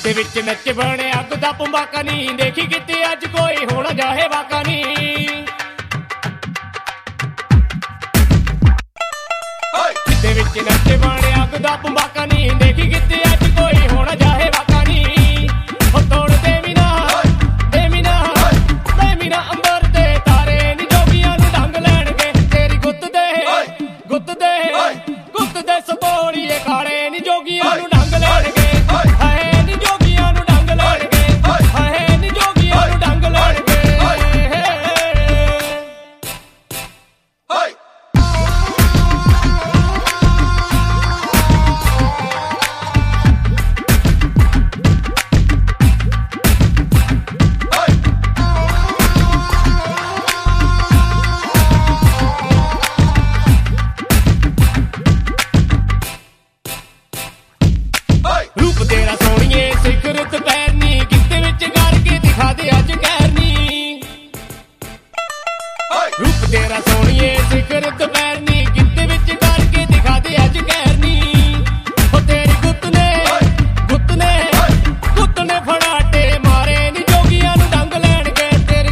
ਦੇ ਵਿੱਚ ਨੱਚ ਬਣੇ ਅੱਗ ਦਾ ਭੰਬਾਕਾ ਨੀ ਦੇਖੀ ਕਿਤੇ ਅੱਜ ਕੋਈ ਹੋਣਾ ਜਾਹੇ ਵਾਕਾ ਨੀ ਦੇ ਵਿੱਚ ਨੱਚ ਬਣੇ ਅੱਗ ਦਾ ਭੰਬਾਕਾ ਨੀ ਦੇਖੀ ਕਿਤੇ ਅੱਜ ਕੋਈ ਹੋਣਾ ਜਾਹੇ ਵਾਕਾ ਨੀ ਉਹ ਤੋੜ ਦੇਵੀ ਨਾ ਅੰਬਰ ਦੇ ਤਾਰੇ ਨੀ ਜੋਗੀਆਂ ਨੂੰ ਢੰਗ ਲੈਣਗੇ ਤੇਰੀ ਗੁੱਤ ਦੇ ਸਪੋਲੀਏ ਕਾਲੇ ਨੀ ਜੋਗੀਆਂ ਨੂੰ ਢੰਗ ਲੈਣਗੇ ਹਾਏ ਨੀ ਜੋਗੀਆਂ ਨੂੰ ਢੰਗ ਲੈਣਗੇ ਹਾਏ ਨੀ ਜੋਗੀਆਂ ਨੂੰ ਢੰਗ ਲੈਣਗੇ ਰੂਪ ਤੇਰਾ ਸੋਹਣੀਏ ਸਿਖਰਤ ਪੈਰਨੀ ਕਿਤੇ ਵਿੱਚ ਗੜ ਕੇ ਦਿਖਾ ਦੇ ਅੱਜ ਕਹਿਰਨੀ ਰੂਪ ਤੇਰਾ ਸੋਹਣੀਏ ਸਿਖਰਤ ਪੈਰਨੀ ਕਿਤੇ ਵਿੱਚ ਗੜ ਕੇ ਦਿਖਾ ਦੇ ਅੱਜ ਕਹਿਰਨੀ ਉਹ ਤੇਰੀ ਗੁੱਤ ਨੇ ਫੜਾਟੇ ਮਾਰੇ ਨੀ ਜੋਗੀਆਂ ਨੂੰ ਢੰਗ ਲੈਣਗੇ ਤੇਰੀ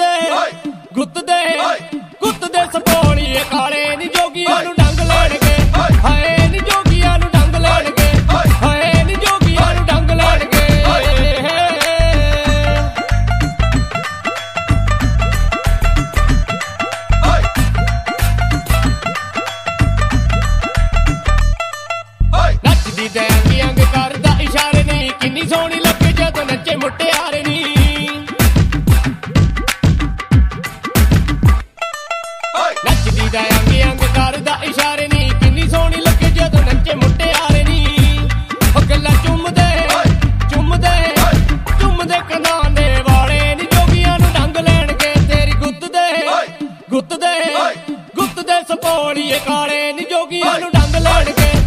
ਗੁੱਤ ਦੇ ਸਪੋਲੀਏ ਕਾਲੇ ਨੀ ਜੋਗੀਆਂ ਨੂੰ ਢੰਗ ਲੈਣਗੇ ਹਾਏ ਨੀ ਜੋਗੀਆਂ ਨੂੰ ਢੰਗ ਲੈਣਗੇ ਹਾਏ ਨੀ ਜੋਗੀਆਂ ਨੂੰ ਢੰਗ ਲੈਣਗੇ ਨੱਚਦੀ ਤੇ ਅੰਗ ਕਰਦਾ ਇਸ਼ਾਰੇ ਨੀ ਕਿੰਨੀ ਸੋਹਣੀ ਲੱਗੇ ਜਦੋਂ ਨੱਚੇ ਮੁਟਿਆਰੇ ਨੀ ਨੱਚਦੀ ਤੇ ਅੰਗ ਕਰਦਾ ਇਸ਼ਾਰੇ ਨੀ ਕਿੰਨੀ ਸੋਹਣੀ ਲੱਗੇ ਜਦੋਂ ਨੱਚੇ ਮੁਟਿਆਰੇ ਨੀ ਉਹ ਗੱਲਾਂ ਚੁੰਮਦੇ ਕੰਨਾਂ ਦੇ ਵਾਲੇ ਨੀ ਜੋਗੀਆਂ ਨੂੰ ਢੰਗ ਲੈਣਗੇ ਤੇਰੀ ਗੁੱਤ ਦੇ ਸਪੋਲੀਏ ਕਾਲੇ ਨੀ ਜੋਗੀਆਂ ਨੂੰ ਢੰਗ ਲੈਣਗੇ